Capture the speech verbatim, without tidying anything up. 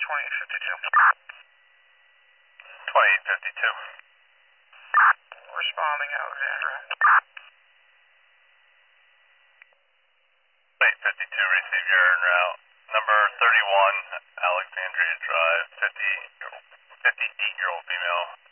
twenty-eight fifty-two. twenty-eight fifty-two. Responding, Alexandra. twenty-eight fifty-two, receive your en route. Number thirty-one, Alexandria Drive, fifty, fifty-eight-year-old female.